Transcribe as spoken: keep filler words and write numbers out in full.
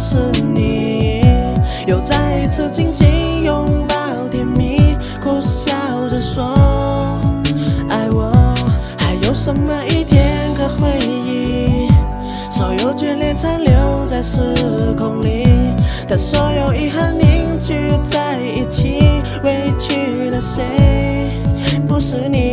是你，又再一次紧紧拥抱甜蜜，苦笑着说爱我，还有什么一天可回忆？所有眷恋残留在时空里，但所有遗憾凝聚在一起，委屈了谁？不是你。